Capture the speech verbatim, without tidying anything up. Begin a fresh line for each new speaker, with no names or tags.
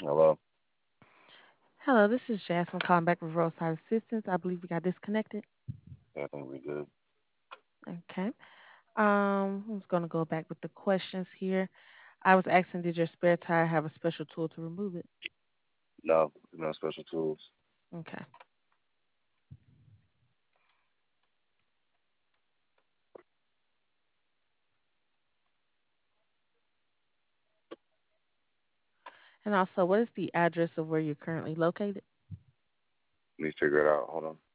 Hello.
Hello, this is Jasmine calling back with Roadside Assistance. I believe we got disconnected.
Yeah, I think we good.
Okay. Um, I'm just gonna go back with the questions here. I was asking, did your spare tire have a special tool to remove it?
No, no special tools.
Okay. And also, what is the address of where you're currently located?
Let me figure it out. Hold on.